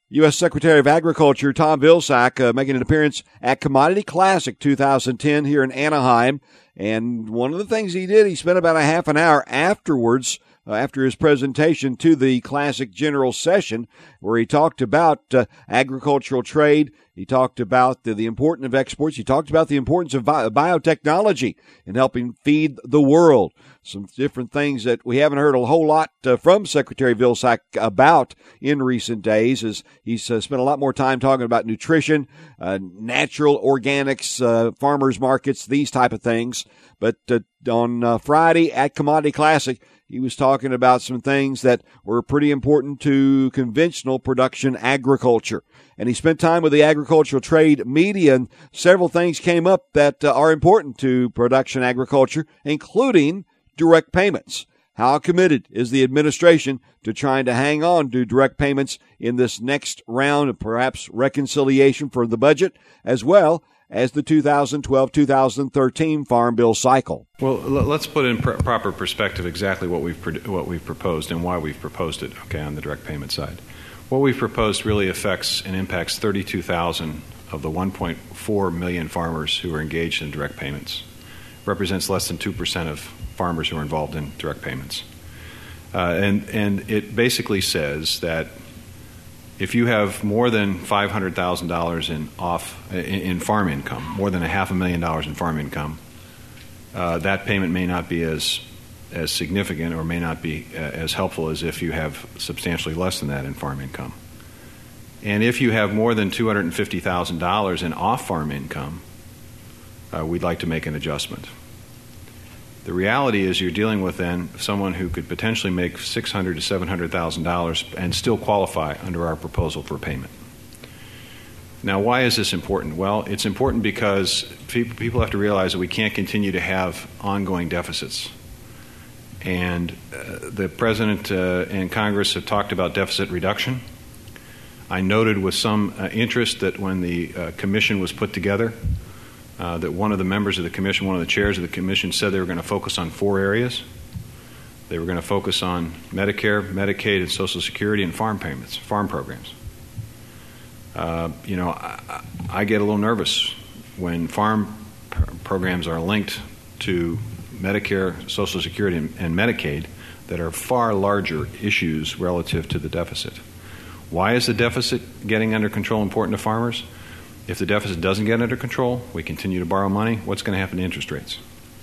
U.S. Secretary of Agriculture Tom Vilsack making an appearance at Commodity Classic 2010 here in Anaheim. And one of the things he did, he spent about a half an hour afterwards, after his presentation to the Classic General Session, where he talked about agricultural trade. He talked about the importance of exports. He talked about the importance of biotechnology in helping feed the world. Some different things that we haven't heard a whole lot from Secretary Vilsack about in recent days, as he's spent a lot more time talking about nutrition, natural organics, farmers markets, these type of things. But on Friday at Commodity Classic, he was talking about some things that were pretty important to conventional production agriculture. And he spent time with the agricultural trade media, and several things came up that are important to production agriculture, including direct payments. How committed is the administration to trying to hang on to direct payments in this next round of perhaps reconciliation for the budget, as well as the 2012-2013 Farm Bill cycle? Well, let's put in proper perspective exactly what we've proposed and why we've proposed it, okay, on the direct payment side. What we've proposed really affects and impacts 32,000 of the 1.4 million farmers who are engaged in direct payments. Represents less than 2% of farmers who are involved in direct payments. And it basically says that if you have more than $500,000 in farm income, more than $500,000 in farm income, that payment may not be as significant or may not be as helpful as if you have substantially less than that in farm income. And if you have more than $250,000 in off-farm income, we'd like to make an adjustment. The reality is you're dealing with then someone who could potentially make $600,000 to $700,000 and still qualify under our proposal for payment. Now, why is this important? Well, it's important because people have to realize that we can't continue to have ongoing deficits. And the President and Congress have talked about deficit reduction. I noted with some interest that when the commission was put together, that one of the members of the commission, one of the chairs of the commission, said they were going to focus on 4 areas. They were going to focus on Medicare, Medicaid, and Social Security, and farm payments, farm programs. I get a little nervous when farm programs are linked to Medicare, Social Security, and Medicaid that are far larger issues relative to the deficit. Why is the deficit getting under control important to farmers? If the deficit doesn't get under control, we continue to borrow money, what's going to happen to interest rates?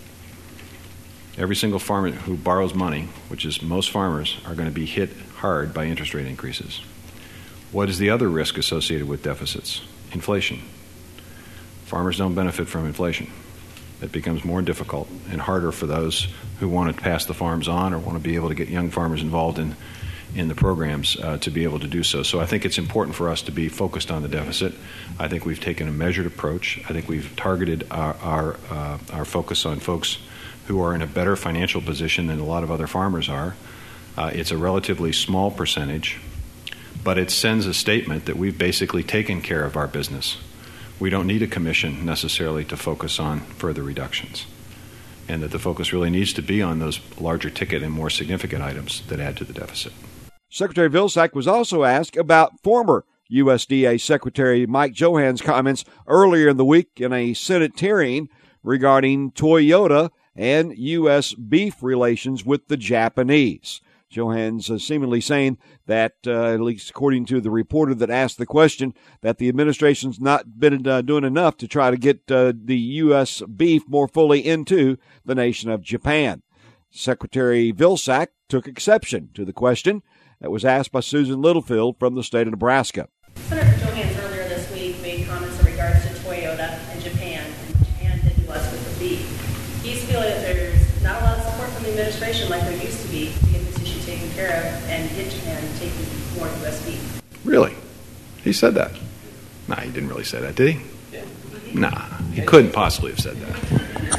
Every single farmer who borrows money, which is most farmers, are going to be hit hard by interest rate increases. What is the other risk associated with deficits? Inflation. Farmers don't benefit from inflation. It becomes more difficult and harder for those who want to pass the farms on or want to be able to get young farmers involved in the programs to be able to do so. So I think it's important for us to be focused on the deficit. I think we've taken a measured approach. I think we've targeted our focus on folks who are in a better financial position than a lot of other farmers are. It's a relatively small percentage, but it sends a statement that we've basically taken care of our business. We don't need a commission necessarily to focus on further reductions, and that the focus really needs to be on those larger ticket and more significant items that add to the deficit. Secretary Vilsack was also asked about former USDA Secretary Mike Johanns' comments earlier in the week in a Senate hearing regarding Toyota and U.S. beef relations with the Japanese. Johanns seemingly saying that, at least according to the reporter that asked the question, that the administration's not been doing enough to try to get the U.S. beef more fully into the nation of Japan. Secretary Vilsack took exception to the question that was asked by Susan Littlefield from the state of Nebraska. Senator Johanns earlier this week made comments in regards to Toyota and Japan hit the U.S. with the beef. He's feeling that there's not a lot of support from the administration like there used to be to get this issue taken care of and get Japan taking more U.S. beef. Really? He said that? Nah, he didn't really say that, did he? Yeah. Nah, he couldn't possibly have said that.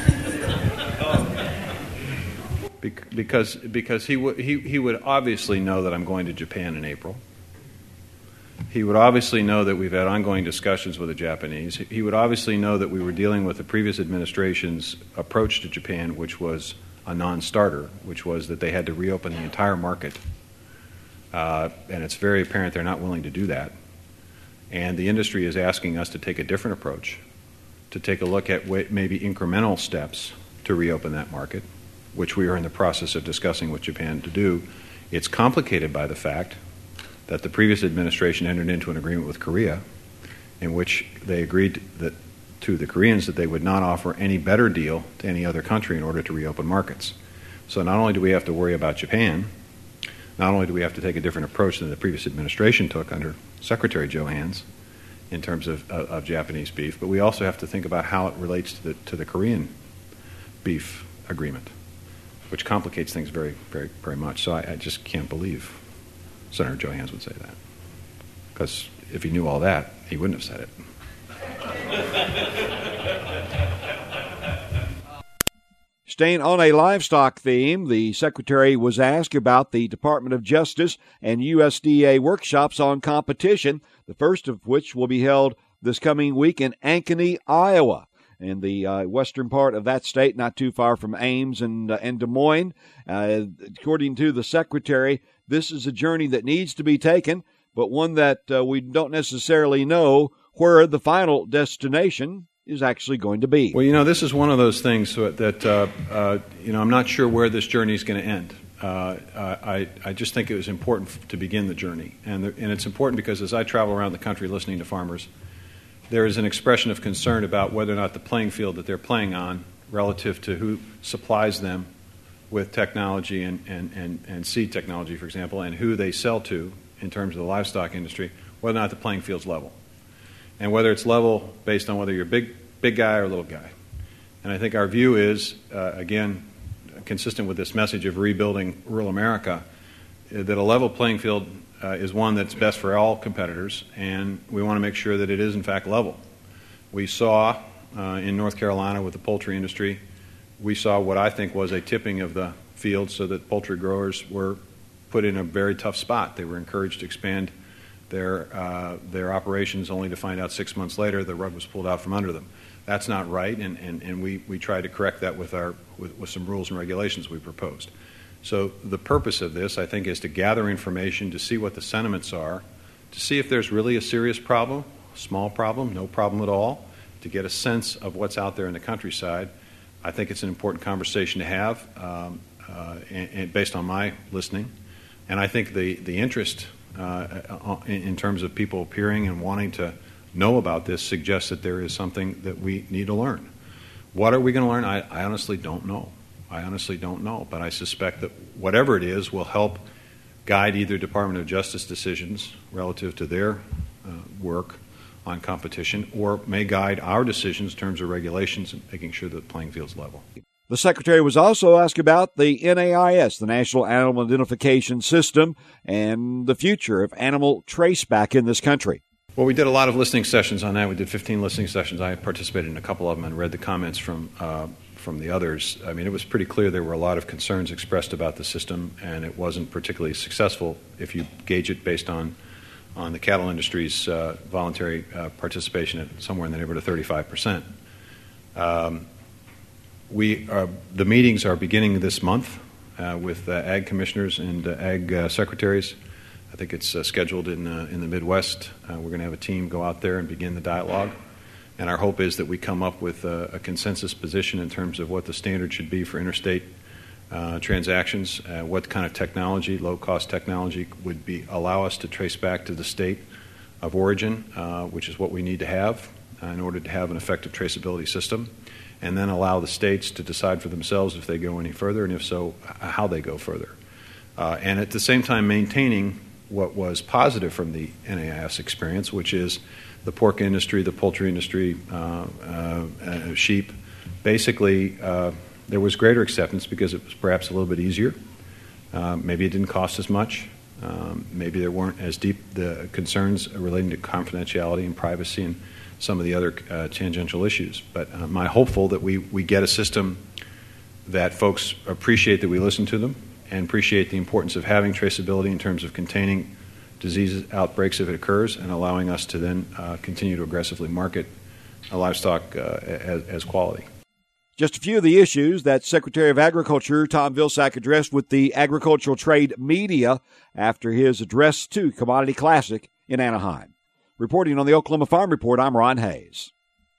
Because he would obviously know that I'm going to Japan in April. He would obviously know that we've had ongoing discussions with the Japanese. He would obviously know that we were dealing with the previous administration's approach to Japan, which was a non-starter, which was that they had to reopen the entire market. And it's very apparent they're not willing to do that. And the industry is asking us to take a different approach, to take a look at maybe incremental steps to reopen that market, which we are in the process of discussing with Japan to do. It's complicated by the fact that the previous administration entered into an agreement with Korea in which they agreed to the Koreans that they would not offer any better deal to any other country in order to reopen markets. So not only do we have to worry about Japan, not only do we have to take a different approach than the previous administration took under Secretary Johans in terms of Japanese beef, but we also have to think about how it relates to the Korean beef agreement, which complicates things very, very, very much. So I just can't believe Senator Johans would say that, because if he knew all that, he wouldn't have said it. Staying on a livestock theme, the Secretary was asked about the Department of Justice and USDA workshops on competition, the first of which will be held this coming week in Ankeny, Iowa, in the western part of that state, not too far from Ames and Des Moines. According to the Secretary, this is a journey that needs to be taken, but one that we don't necessarily know where the final destination is actually going to be. Well, this is one of those things that I'm not sure where this journey is going to end. I just think it was important to begin the journey. And it's important because as I travel around the country listening to farmers, there is an expression of concern about whether or not the playing field that they're playing on relative to who supplies them with technology and seed technology, for example, and who they sell to in terms of the livestock industry, whether or not the playing field's level. And whether it's level based on whether you're a big guy or a little guy. And I think our view is, again, consistent with this message of rebuilding rural America, that a level playing field is one that's best for all competitors, and we want to make sure that it is, in fact, level. We saw in North Carolina with the poultry industry, we saw what I think was a tipping of the field so that poultry growers were put in a very tough spot. They were encouraged to expand their operations only to find out 6 months later the rug was pulled out from under them. That's not right, and we tried to correct that with some rules and regulations we proposed. So the purpose of this, I think, is to gather information, to see what the sentiments are, to see if there's really a serious problem, small problem, no problem at all, to get a sense of what's out there in the countryside. I think it's an important conversation to have and based on my listening. And I think the interest in terms of people appearing and wanting to know about this suggests that there is something that we need to learn. What are we going to learn? I honestly don't know. But I suspect that whatever it is will help guide either Department of Justice decisions relative to their work on competition, or may guide our decisions in terms of regulations and making sure that the playing field's level. The Secretary was also asked about the NAIS, the National Animal Identification System, and the future of animal traceback in this country. Well, we did a lot of listening sessions on that. We did 15 listening sessions. I participated in a couple of them and read the comments from the others. I mean, it was pretty clear there were a lot of concerns expressed about the system, and it wasn't particularly successful if you gauge it based on the cattle industry's voluntary participation at somewhere in the neighborhood of 35%. The meetings are beginning this month with ag commissioners and ag secretaries. I think it's scheduled in the Midwest. We're going to have a team go out there and begin the dialogue. And our hope is that we come up with a consensus position in terms of what the standard should be for interstate transactions, what kind of technology, low-cost technology, would allow us to trace back to the state of origin, which is what we need to have in order to have an effective traceability system, and then allow the states to decide for themselves if they go any further, and if so, how they go further. And at the same time maintaining what was positive from the NAIS experience, which is the pork industry, the poultry industry, sheep. Basically, there was greater acceptance because it was perhaps a little bit easier. Maybe it didn't cost as much. Maybe there weren't as deep the concerns relating to confidentiality and privacy and some of the other tangential issues. But I'm hopeful that we get a system that folks appreciate, that we listen to them, and appreciate the importance of having traceability in terms of containing disease outbreaks if it occurs, and allowing us to then continue to aggressively market livestock as quality. Just a few of the issues that Secretary of Agriculture Tom Vilsack addressed with the agricultural trade media after his address to Commodity Classic in Anaheim. Reporting on the Oklahoma Farm Report, I'm Ron Hayes.